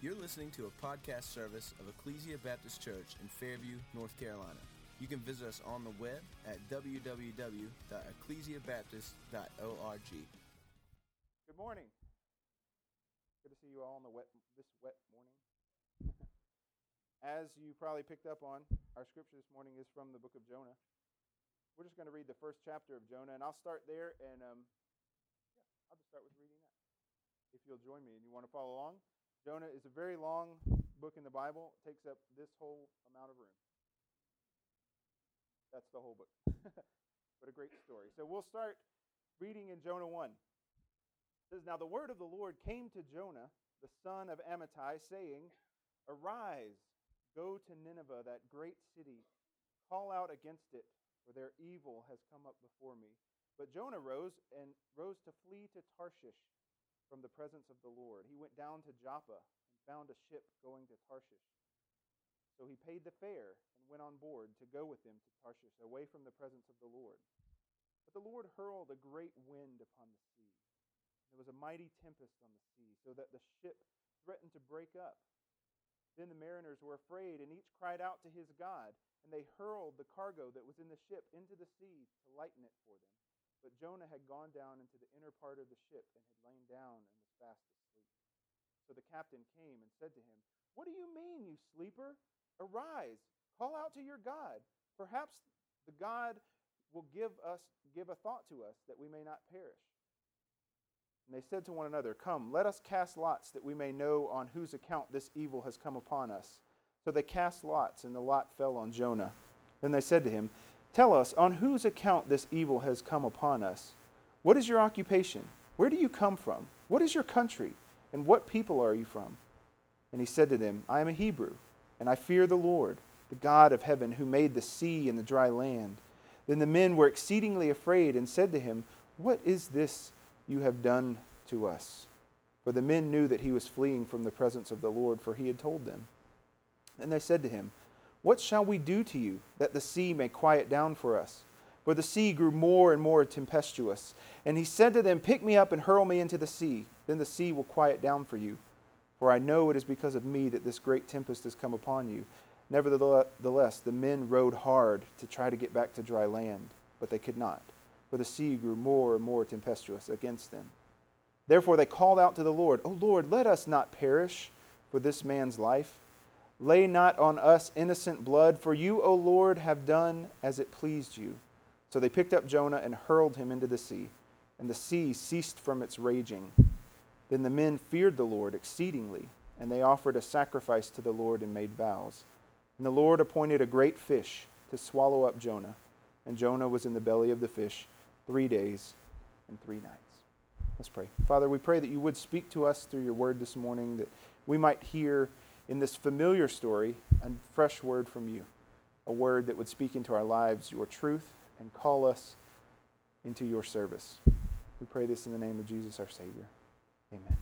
You're listening to a podcast service of Ecclesia Baptist Church in Fairview, North Carolina. You can visit us on the web at www.ecclesiabaptist.org. Good morning. Good to see you all on this wet morning. As you probably picked up on, our scripture this morning is from the book of Jonah. We're just going to read the first chapter of Jonah, and I'll start there, and I'll just start with reading that. If you'll join me and you want to follow along. Jonah is a very long book in the Bible. It takes up this whole amount of room. That's the whole book. But a great story. So we'll start reading in Jonah 1. It says, "Now the word of the Lord came to Jonah, the son of Amittai, saying, Arise, go to Nineveh, that great city. Call out against it, for their evil has come up before me. But Jonah rose to flee to Tarshish from the presence of the Lord. He went down to Joppa and found a ship going to Tarshish. So he paid the fare and went on board to go with them to Tarshish, away from the presence of the Lord. But the Lord hurled a great wind upon the sea. There was a mighty tempest on the sea, so that the ship threatened to break up. Then the mariners were afraid, and each cried out to his God, and they hurled the cargo that was in the ship into the sea to lighten it for them. But Jonah had gone down into the inner part of the ship and had lain down and was fast asleep. So the captain came and said to him, What do you mean, you sleeper? Arise, call out to your God. Perhaps the God will give a thought to us that we may not perish. And they said to one another, Come, let us cast lots that we may know on whose account this evil has come upon us. So they cast lots, and the lot fell on Jonah. Then they said to him, Tell us, on whose account this evil has come upon us? What is your occupation? Where do you come from? What is your country? And what people are you from? And he said to them, I am a Hebrew, and I fear the Lord, the God of heaven, who made the sea and the dry land. Then the men were exceedingly afraid and said to him, What is this you have done to us? For the men knew that he was fleeing from the presence of the Lord, for he had told them. And they said to him, What shall we do to you, that the sea may quiet down for us? For the sea grew more and more tempestuous. And he said to them, Pick me up and hurl me into the sea. Then the sea will quiet down for you. For I know it is because of me that this great tempest has come upon you. Nevertheless, the men rowed hard to try to get back to dry land, but they could not. For the sea grew more and more tempestuous against them. Therefore they called out to the Lord, O Lord, let us not perish for this man's life. Lay not on us innocent blood, for you, O Lord, have done as it pleased you. So they picked up Jonah and hurled him into the sea, and the sea ceased from its raging. Then the men feared the Lord exceedingly, and they offered a sacrifice to the Lord and made vows. And the Lord appointed a great fish to swallow up Jonah, and Jonah was in the belly of the fish 3 days and 3 nights. Let's pray. Father, we pray that you would speak to us through your word this morning, that we might hear in this familiar story a fresh word from you, a word that would speak into our lives your truth and call us into your service. We pray this in the name of Jesus, our Savior. Amen.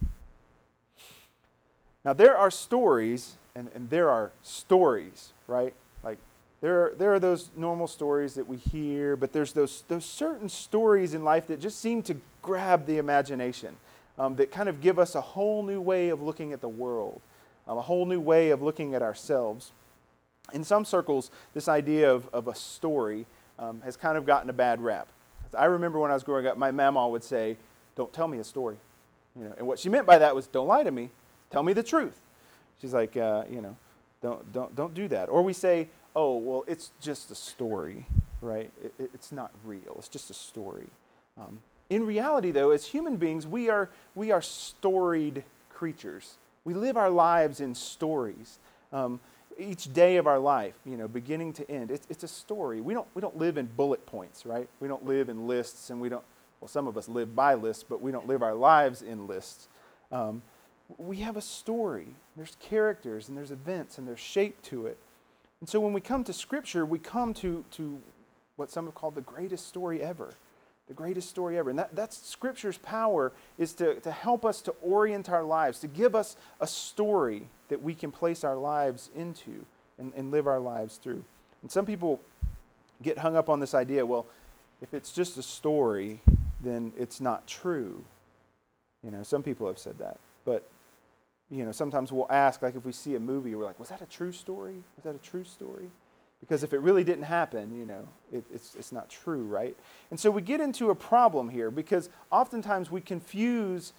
Now there are stories, and there are stories, right? Like there are those normal stories that we hear, but there's those certain stories in life that just seem to grab the imagination, that kind of give us a whole new way of looking at the world, a whole new way of looking at ourselves. In some circles, this idea of a story has kind of gotten a bad rap. I remember when I was growing up, my mama would say, Don't tell me a story. And what she meant by that was, don't lie to me. Tell me the truth. She's like, don't do that. Or we say, oh, well, it's just a story, right? It's not real. It's just a story. In reality, though, as human beings, we are storied creatures. We live our lives in stories. Each day of our life, beginning to end, it's a story. We don't live in bullet points, right? We don't live in lists, and some of us live by lists, but we don't live our lives in lists. We have a story. There's characters, and there's events, and there's shape to it. And so when we come to Scripture, we come to what some have called the greatest story ever. The greatest story ever. And that's Scripture's power, is to help us to orient our lives, to give us a story that we can place our lives into and live our lives through. And some people get hung up on this idea, well, if it's just a story, then it's not true. Some people have said that. But sometimes we'll ask, like if we see a movie, we're like, was that a true story? Was that a true story? Because if it really didn't happen, it's not true, right? And so we get into a problem here because oftentimes we confuse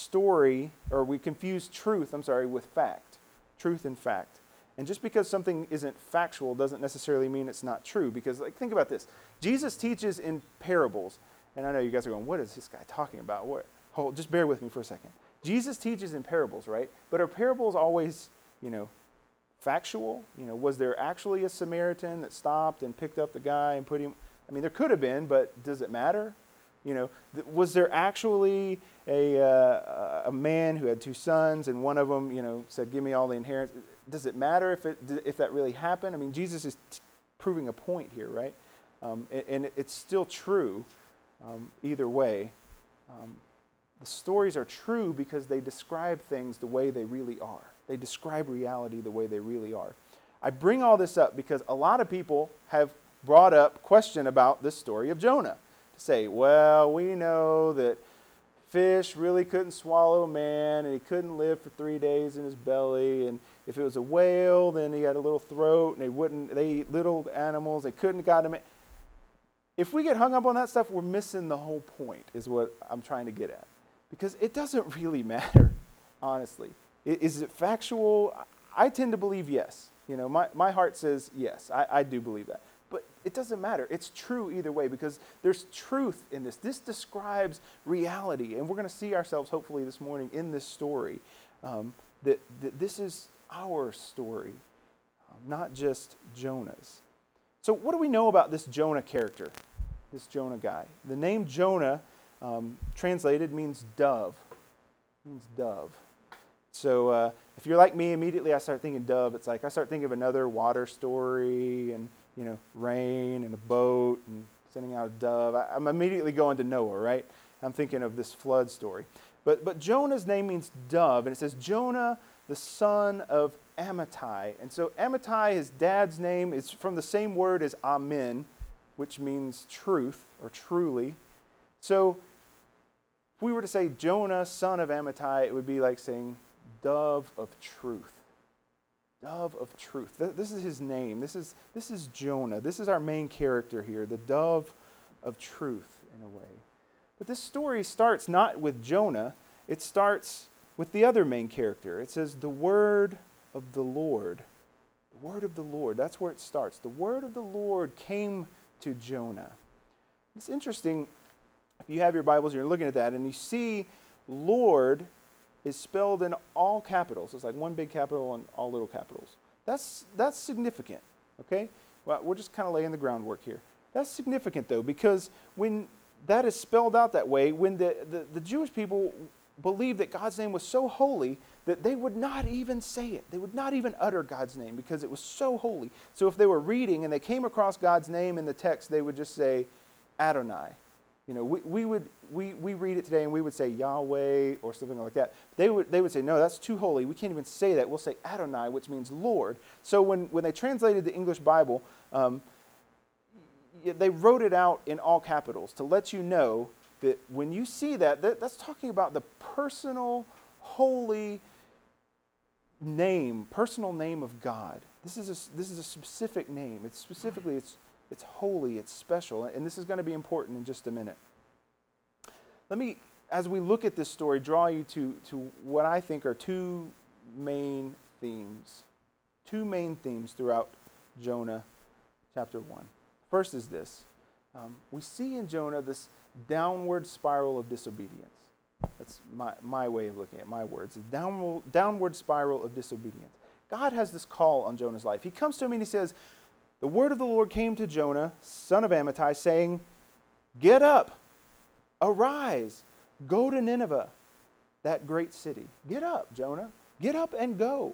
truth, with fact. Truth and fact. And just because something isn't factual doesn't necessarily mean it's not true. Because, think about this. Jesus teaches in parables. And I know you guys are going, what is this guy talking about? Just bear with me for a second. Jesus teaches in parables, right? But are parables always, factual? Was there actually a Samaritan that stopped and picked up the guy and put him? I mean, there could have been, but does it matter? Was there actually a man who had two sons and one of them, said, give me all the inheritance? Does it matter if that really happened? I mean, Jesus is proving a point here, right? And it's still true either way. The stories are true because they describe things the way they really are. They describe reality the way they really are. I bring all this up because a lot of people have brought up question about this story of Jonah. To say, well, we know that fish really couldn't swallow a man, and he couldn't live for 3 days in his belly, and if it was a whale, then he had a little throat, and they eat little animals, they couldn't have got him. If we get hung up on that stuff, we're missing the whole point, is what I'm trying to get at. Because it doesn't really matter, honestly. Is it factual? I tend to believe yes. My heart says yes, I do believe that. But it doesn't matter. It's true either way because there's truth in this. This describes reality. And we're going to see ourselves, hopefully, this morning in this story. That this is our story, not just Jonah's. So what do we know about this Jonah character, this Jonah guy? The name Jonah, translated, means dove. It means dove. So if you're like me, immediately I start thinking dove. It's like I start thinking of another water story and rain and a boat and sending out a dove. I'm immediately going to Noah, right? I'm thinking of this flood story. But Jonah's name means dove, and it says Jonah, the son of Amittai. And so Amittai, his dad's name, is from the same word as Amen, which means truth or truly. So if we were to say Jonah, son of Amittai, it would be like saying dove of truth. Dove of truth. This is his name. This is Jonah. This is our main character here, the dove of truth in a way. But this story starts not with Jonah. It starts with the other main character. It says the word of the Lord. The word of the Lord. That's where it starts. The word of the Lord came to Jonah. It's interesting. If you have your Bibles, you're looking at that, and you see Lord is spelled in all capitals. It's like one big capital and all little capitals. That's significant, okay? Well, we're just kind of laying the groundwork here. That's significant, though, because when that is spelled out that way, when the Jewish people believed that God's name was so holy that they would not even say it. They would not even utter God's name because it was so holy. So if they were reading and they came across God's name in the text, they would just say Adonai. We read it today and we would say Yahweh or something like that. They would say, no, that's too holy. We can't even say that. We'll say Adonai, which means Lord. So when they translated the English Bible, they wrote it out in all capitals to let you know that when you see that's talking about the personal, holy name, personal name of God. This is a specific name. It's holy, it's special, and this is going to be important in just a minute. Let me, as we look at this story, draw you to what I think are two main themes throughout Jonah chapter 1. First is this. We see in Jonah this downward spiral of disobedience. That's my way of looking at my words. A downward spiral of disobedience. God has this call on Jonah's life. He comes to him and he says, the word of the Lord came to Jonah, son of Amittai, saying, get up, arise, go to Nineveh, that great city. Get up, Jonah. Get up and go.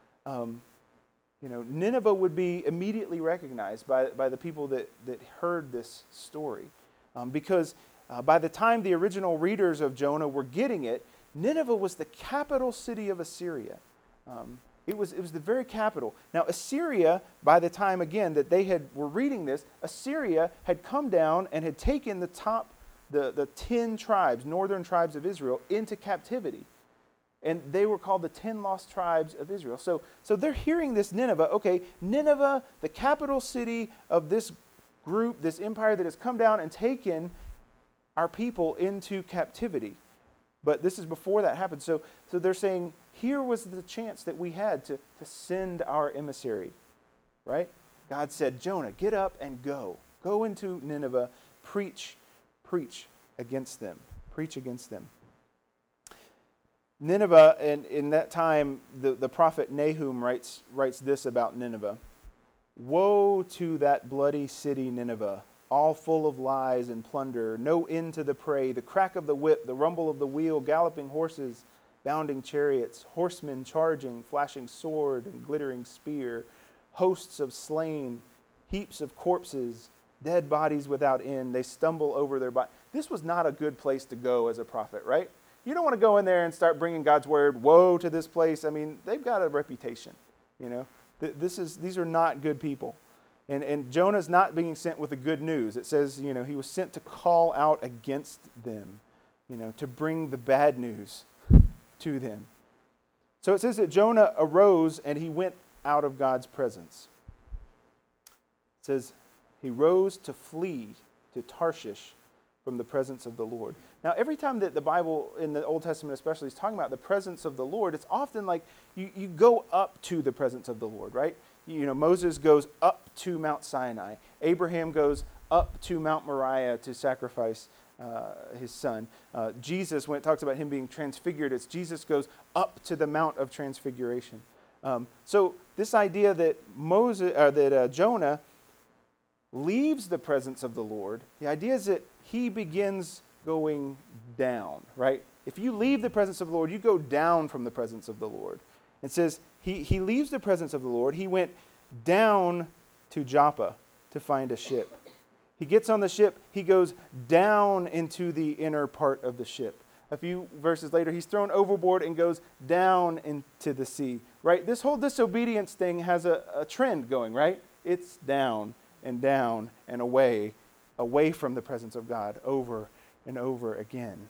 Nineveh would be immediately recognized by the people that heard this story. Because by the time the original readers of Jonah were getting it, Nineveh was the capital city of Assyria. It was the very capital. Now, Assyria, by the time, again, that they were reading this, Assyria had come down and had taken the 10 tribes, northern tribes of Israel, into captivity. And they were called the 10 lost tribes of Israel. So they're hearing this Nineveh. Okay, Nineveh, the capital city of this group, this empire that has come down and taken our people into captivity. But this is before that happened. So they're saying, here was the chance that we had to send our emissary, right? God said, Jonah, get up and go. Go into Nineveh, preach against them. Preach against them. Nineveh, and in that time, the prophet Nahum writes this about Nineveh. Woe to that bloody city, Nineveh, all full of lies and plunder, no end to the prey, the crack of the whip, the rumble of the wheel, galloping horses, bounding chariots, horsemen charging, flashing sword and glittering spear, hosts of slain, heaps of corpses, dead bodies without end. They stumble over their body. This was not a good place to go as a prophet, right? You don't want to go in there and start bringing God's word. Woe to this place. I mean, they've got a reputation, you know. These are not good people. And Jonah's not being sent with the good news. It says, you know, he was sent to call out against them, you know, to bring the bad news to them. So it says that Jonah arose and he went out of God's presence. It says he rose to flee to Tarshish from the presence of the Lord. Now, every time that the Bible, in the Old Testament especially, is talking about the presence of the Lord, it's often like you go up to the presence of the Lord, right? You know, Moses goes up to Mount Sinai. Abraham goes up to Mount Moriah to sacrifice his son. Jesus, when it talks about him being transfigured, it's Jesus goes up to the Mount of Transfiguration. So this idea that Jonah leaves the presence of the Lord, the idea is that he begins going down, right? If you leave the presence of the Lord, you go down from the presence of the Lord. It says he leaves the presence of the Lord. He went down to Joppa to find a ship. He gets on the ship. He goes down into the inner part of the ship. A few verses later, he's thrown overboard and goes down into the sea, right? This whole disobedience thing has a trend going, right? It's down and away from the presence of God over and over again.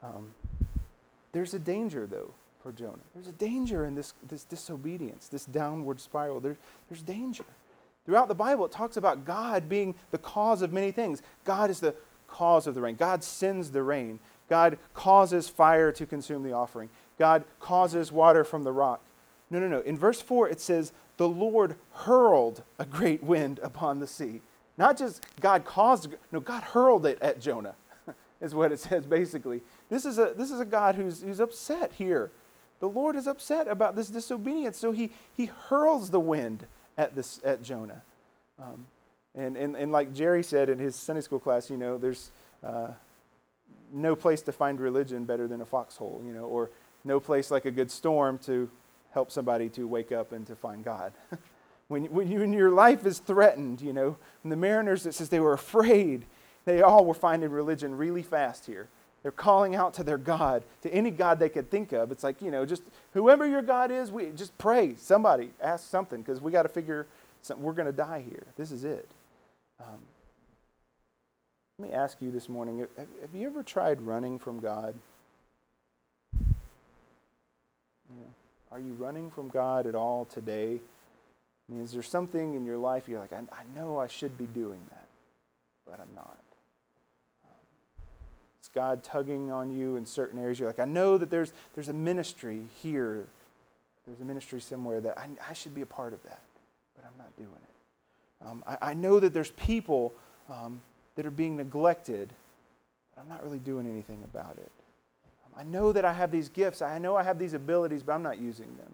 There's a danger, though, for Jonah. There's a danger in this disobedience, this downward spiral. There's danger. Throughout the Bible, it talks about God being the cause of many things. God is the cause of the rain. God sends the rain. God causes fire to consume the offering. God causes water from the rock. No. In verse 4, it says, the Lord hurled a great wind upon the sea. Not just God caused, no, God hurled it at Jonah, is what it says basically. This is a God who's upset here. The Lord is upset about this disobedience, so he hurls the wind at Jonah. And like Jerry said in his Sunday school class, you know, there's no place to find religion better than a foxhole, you know, or no place like a good storm to help somebody to wake up and to find God. When your life is threatened, you know, and the mariners, it says they were afraid. They all were finding religion really fast here. They're calling out to their God, to any God they could think of. It's like, you know, just whoever your God is, we just pray. Somebody ask something, because we got to figure something. We're going to die here. This is it. Let me ask you this morning, have you ever tried running from God? You know, are you running from God at all today? I mean, is there something in your life you're like, I know I should be doing that, but I'm not? Is God tugging on you in certain areas? You're like, I know that there's a ministry here. There's a ministry somewhere that I should be a part of that, but I'm not doing it. I know that there's people that are being neglected, but I'm not really doing anything about it. I know that I have these gifts. I know I have these abilities, but I'm not using them.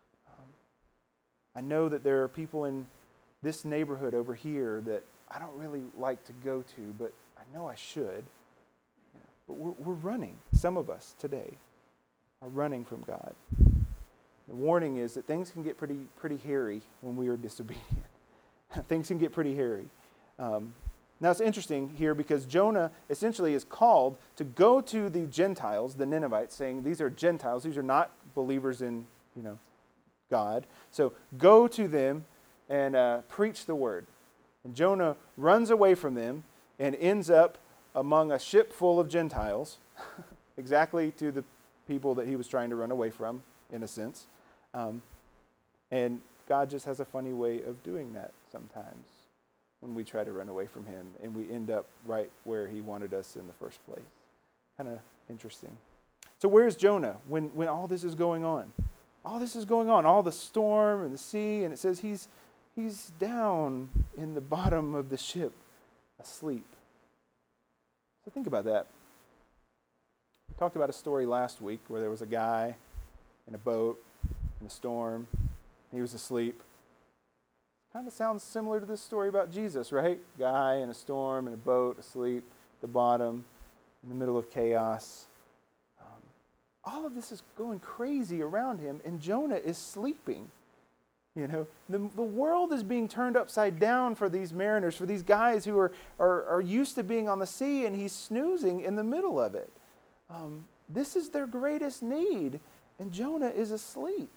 I know that there are people in this neighborhood over here that I don't really like to go to, but I know I should. But we're running. Some of us today are running from God. The warning is that things can get pretty hairy when we are disobedient. Things can get pretty hairy. Now it's interesting here because Jonah essentially is called to go to the Gentiles, the Ninevites, saying these are Gentiles. These are not believers in, you know, God. So go to them and preach the word. And Jonah runs away from them and ends up among a ship full of Gentiles, exactly to the people that he was trying to run away from, in a sense. And God just has a funny way of doing that sometimes when we try to run away from him and we end up right where he wanted us in the first place. Kind of interesting. So where's Jonah when all this is going on? All this is going on, all the storm and the sea, and it says he's down in the bottom of the ship, asleep. So think about that. We talked about a story last week where there was a guy in a boat in a storm. He was asleep. Kind of sounds similar to this story about Jesus, right? Guy in a storm, in a boat, asleep, at the bottom, in the middle of chaos. All of this is going crazy around him, and Jonah is sleeping. You know, the world is being turned upside down for these mariners, for these guys who are used to being on the sea, and he's snoozing in the middle of it. This is their greatest need, and Jonah is asleep.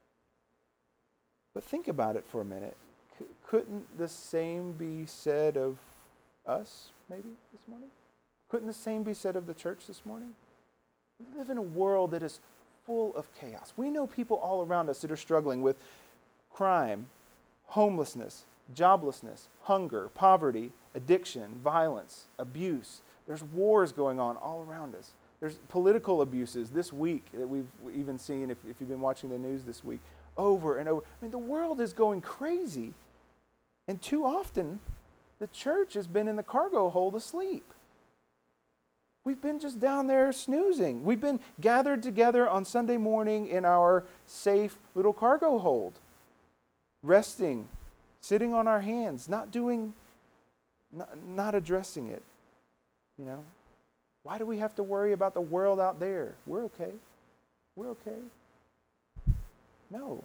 But think about it for a minute. Couldn't the same be said of us, maybe, this morning? Couldn't the same be said of the church this morning? We live in a world that is full of chaos. We know people all around us that are struggling with crime, homelessness, joblessness, hunger, poverty, addiction, violence, abuse. There's wars going on all around us. There's political abuses this week that we've even seen, if you've been watching the news this week, over and over. I mean, the world is going crazy. And too often, the church has been in the cargo hold asleep. We've been just down there snoozing. We've been gathered together on Sunday morning in our safe little cargo hold, resting, sitting on our hands, not addressing it. You know, why do we have to worry about the world out there? We're okay. We're okay. No,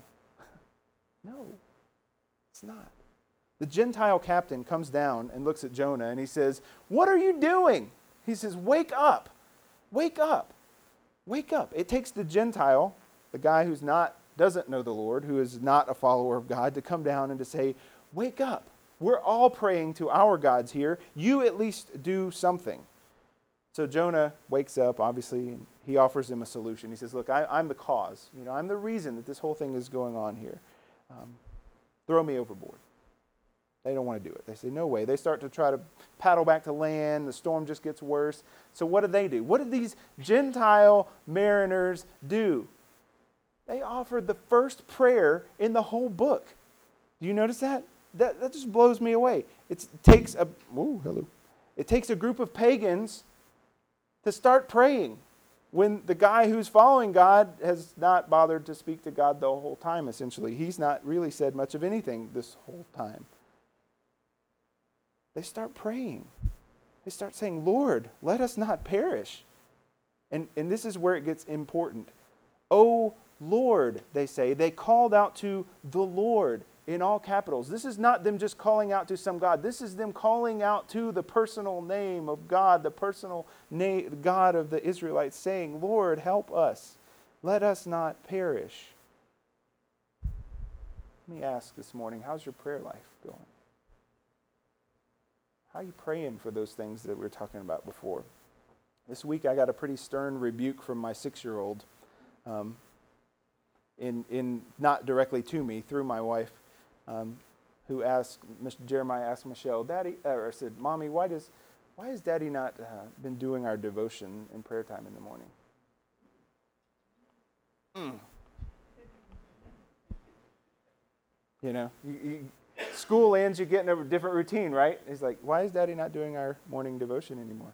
it's not. The Gentile captain comes down and looks at Jonah and he says, "What are you doing?" He says, "Wake up, wake up, wake up." It takes the Gentile, the guy who doesn't know the Lord, who is not a follower of God, to come down and to say, "Wake up. We're all praying to our gods here. You at least do something." So Jonah wakes up, obviously, and he offers him a solution. He says, "Look, I'm the cause. You know, I'm the reason that this whole thing is going on here. Throw me overboard." They don't want to do it. They say, "No way." They start to try to paddle back to land. The storm just gets worse. So what do? What did these Gentile mariners do? They offered the first prayer in the whole book. Do you notice that? That just blows me away. It takes a group of pagans to start praying when the guy who's following God has not bothered to speak to God the whole time, essentially. He's not really said much of anything this whole time. They start praying. They start saying, "Lord, let us not perish." And this is where it gets important. "Oh Lord," they say. They called out to the Lord in all capitals. This is not them just calling out to some God. This is them calling out to the personal name of God, the personal name, God of the Israelites, saying, "Lord, help us. Let us not perish." Let me ask this morning, how's your prayer life going? How are you praying for those things that we were talking about before? This week I got a pretty stern rebuke from my 6-year-old, in not directly to me, through my wife, who Jeremiah asked Michelle, said, "Mommy, why has Daddy not been doing our devotion and prayer time in the morning?" You know, school ends, you get in a different routine, right? He's like, "Why is Daddy not doing our morning devotion anymore?"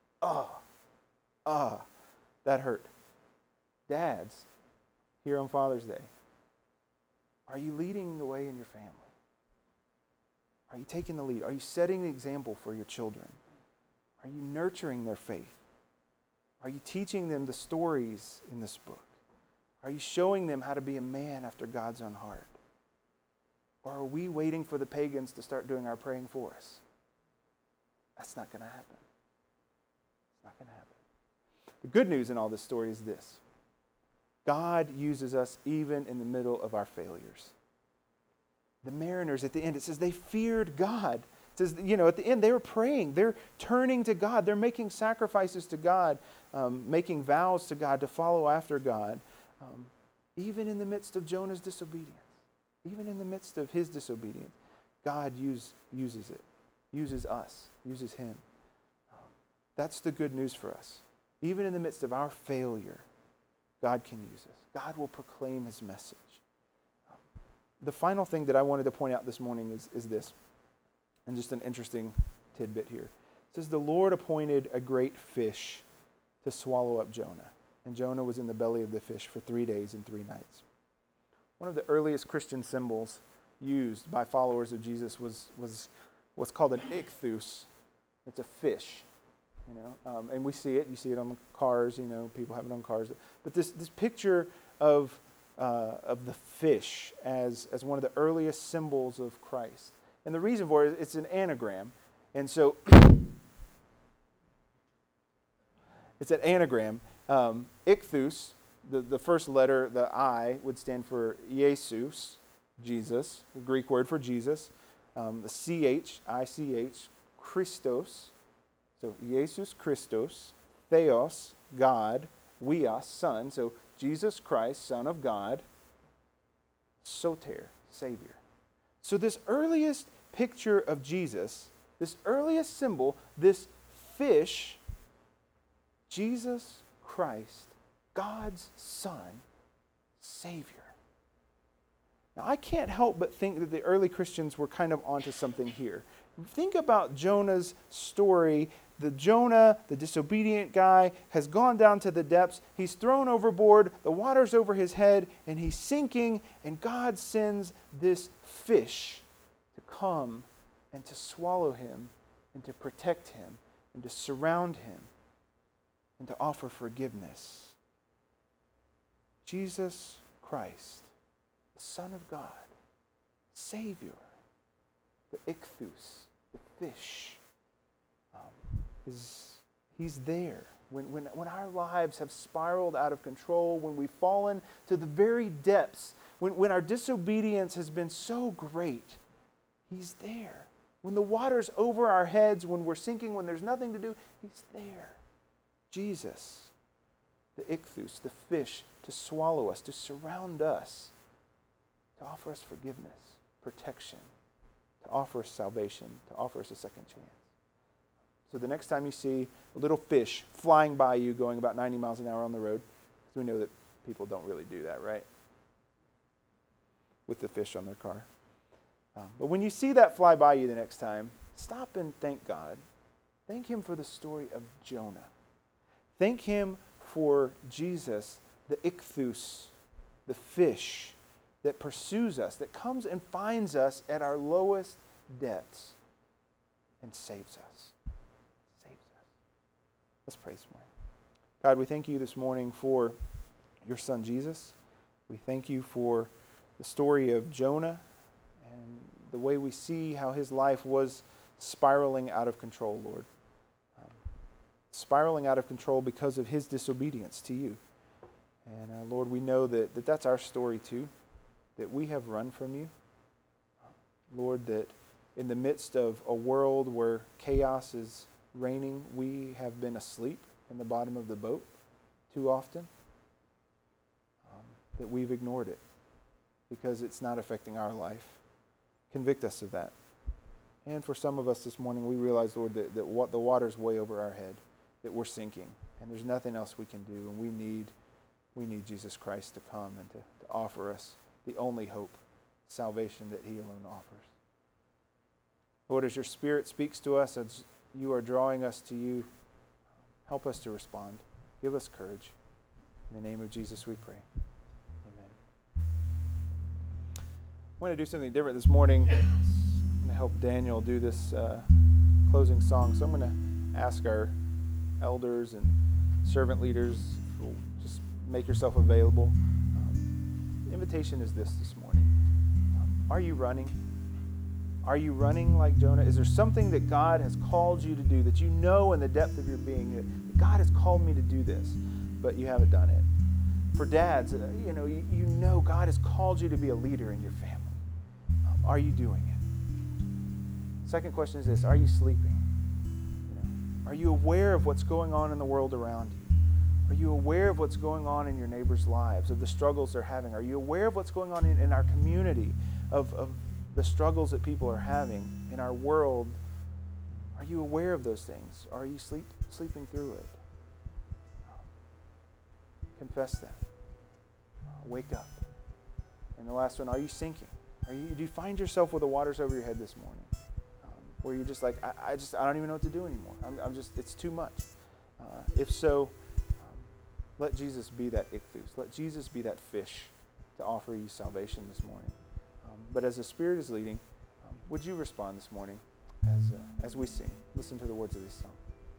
That hurt. Dads, here on Father's Day, are you leading the way in your family? Are you taking the lead? Are you setting the example for your children? Are you nurturing their faith? Are you teaching them the stories in this book? Are you showing them how to be a man after God's own heart? Or are we waiting for the pagans to start doing our praying for us? That's not going to happen. It's not going to happen. The good news in all this story is this: God uses us even in the middle of our failures. The mariners at the end, it says they feared God. It says, at the end, they were praying. They're turning to God. They're making sacrifices to God, making vows to God to follow after God, even in the midst of Jonah's disobedience. Even in the midst of his disobedience, God uses it, uses us, uses him. That's the good news for us. Even in the midst of our failure, God can use us. God will proclaim his message. The final thing that I wanted to point out this morning is this, and just an interesting tidbit here. It says, the Lord appointed a great fish to swallow up Jonah. And Jonah was in the belly of the fish for 3 days and 3 nights. One of the earliest Christian symbols used by followers of Jesus was what's called an ichthus. It's a fish, and we see it. You see it on cars. People have it on cars. But this picture of the fish as one of the earliest symbols of Christ, and the reason for it, it's an anagram, and so it's an anagram. Ichthus. The first letter, the I, would stand for Jesus, Jesus, the Greek word for Jesus. The CH, ICH, Christos. So Jesus Christos, Theos, God, Weos, Son. So Jesus Christ, Son of God, Soter, Savior. So this earliest picture of Jesus, this earliest symbol, this fish, Jesus Christ, God's Son, Savior. Now, I can't help but think that the early Christians were kind of onto something here. Think about Jonah's story. Jonah, the disobedient guy, has gone down to the depths. He's thrown overboard. The water's over his head, and he's sinking, and God sends this fish to come and to swallow him and to protect him and to surround him and to offer forgiveness. Jesus Christ, the Son of God, Savior, the ichthus, the fish, he's there. When our lives have spiraled out of control, when we've fallen to the very depths, when our disobedience has been so great, he's there. When the water's over our heads, when we're sinking, when there's nothing to do, he's there. Jesus, the ichthus, the fish, to swallow us, to surround us, to offer us forgiveness, protection, to offer us salvation, to offer us a second chance. So the next time you see a little fish flying by you going about 90 miles an hour on the road, because we know that people don't really do that, right? With the fish on their car. But when you see that fly by you the next time, stop and thank God. Thank him for the story of Jonah. Thank him for Jesus, the ichthus, the fish that pursues us, that comes and finds us at our lowest depths and saves us. Saves us. Let's pray this morning. God, we thank you this morning for your son Jesus. We thank you for the story of Jonah and the way we see how his life was spiraling out of control, Lord. Spiraling out of control because of his disobedience to you. And Lord, we know that that's our story too, that we have run from you. Lord, that in the midst of a world where chaos is reigning, we have been asleep in the bottom of the boat too often, that we've ignored it because it's not affecting our life. Convict us of that. And for some of us this morning, we realize, Lord, that the water's way over our head, that we're sinking, and there's nothing else we can do, and we need Jesus Christ to come and to offer us the only hope, salvation that he alone offers. Lord, as your Spirit speaks to us, as you are drawing us to you, help us to respond. Give us courage. In the name of Jesus we pray. Amen. I want to do something different this morning. I'm going to help Daniel do this closing song. So I'm going to ask our elders and servant leaders, just make yourself available. The invitation is this morning. Are you running? Are you running like Jonah? Is there something that God has called you to do that you know in the depth of your being that God has called me to do this, but you haven't done it? For dads, you know God has called you to be a leader in your family. Are you doing it? Second question is this: are you sleeping? Are you aware of what's going on in the world around you? Are you aware of what's going on in your neighbors' lives, of the struggles they're having? Are you aware of what's going on in our community, of the struggles that people are having in our world? Are you aware of those things? Are you sleeping through it? Confess that. Wake up. And the last one, are you sinking? Do you find yourself with the waters over your head this morning? Where you're just like, I don't even know what to do anymore. It's too much. If so, let Jesus be that ichthus. Let Jesus be that fish to offer you salvation this morning. But as the Spirit is leading, would you respond this morning as we sing? Listen to the words of this song.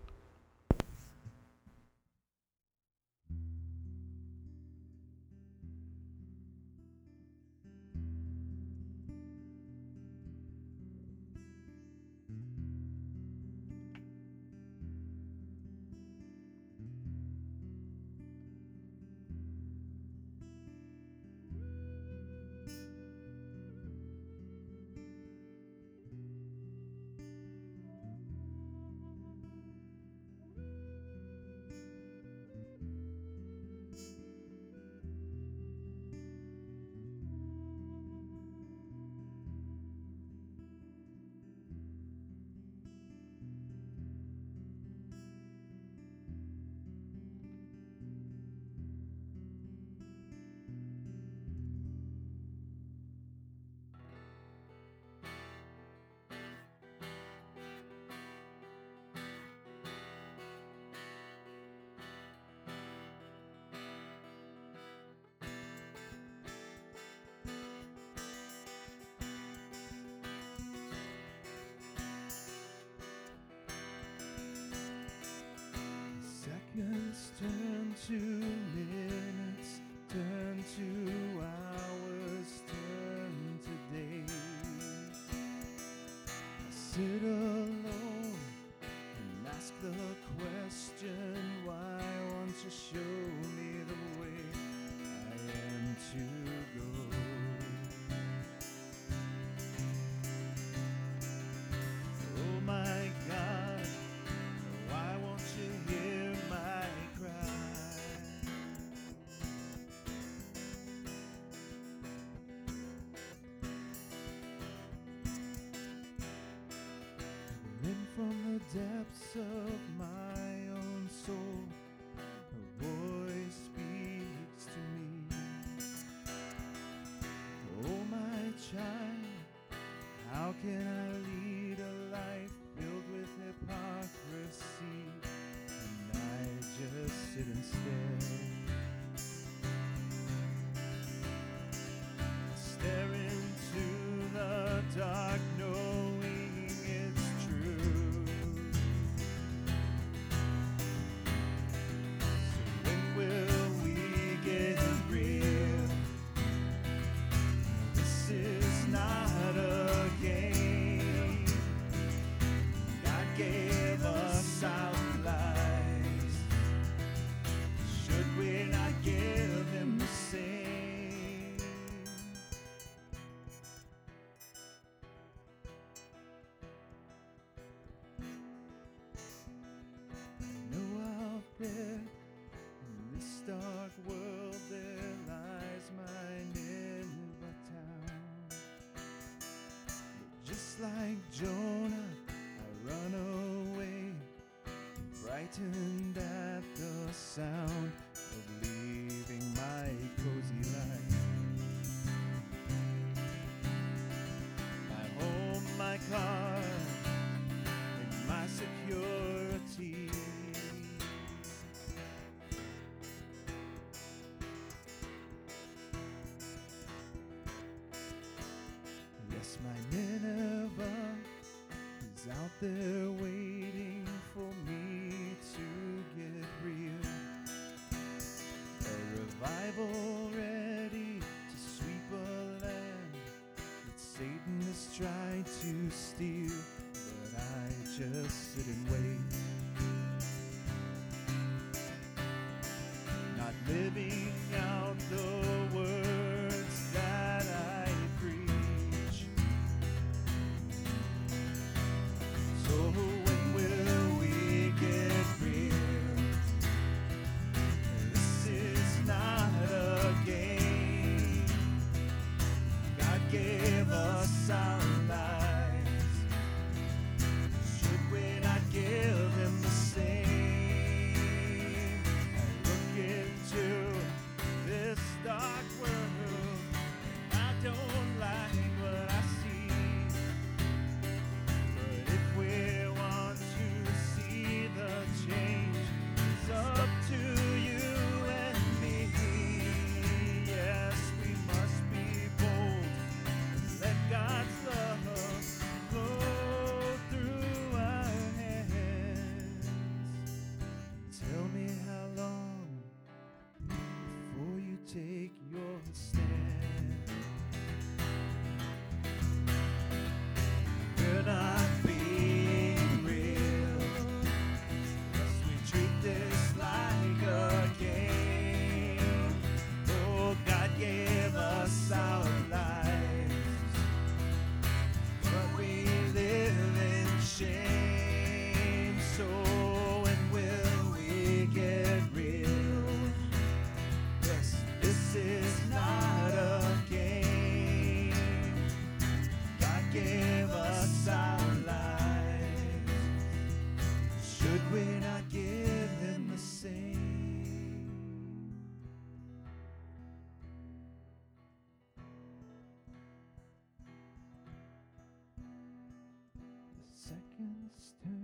Seconds turn to minutes, turn to hours, turn to days. I sit alone and ask the question, why won't you show me the way I am to go? Oh my God, why won't you hear my cry? Then from the depths of my own soul, a voice speaks to me. Oh my child, how can I lead a life filled with hypocrisy? And I just sit and stare into the dark, knowing it's true. So when will we get real? This is not a game. God gave us our lives. Should we not give Him the same? I know out there in this dark world there lies my Nineveh town. But just like Jonah, I run away, frightened at the sound of leaving my cozy life. My home, my car, and my security. Yes, my Nineveh is out there waiting for me to get real. A revival ready to sweep a land that Satan has tried to steal, but I just sit and wait. Not living out the words that I preach. So when will we get real? Yes, this is not a game. God gave us our lives. Should we not give him the same? The seconds turn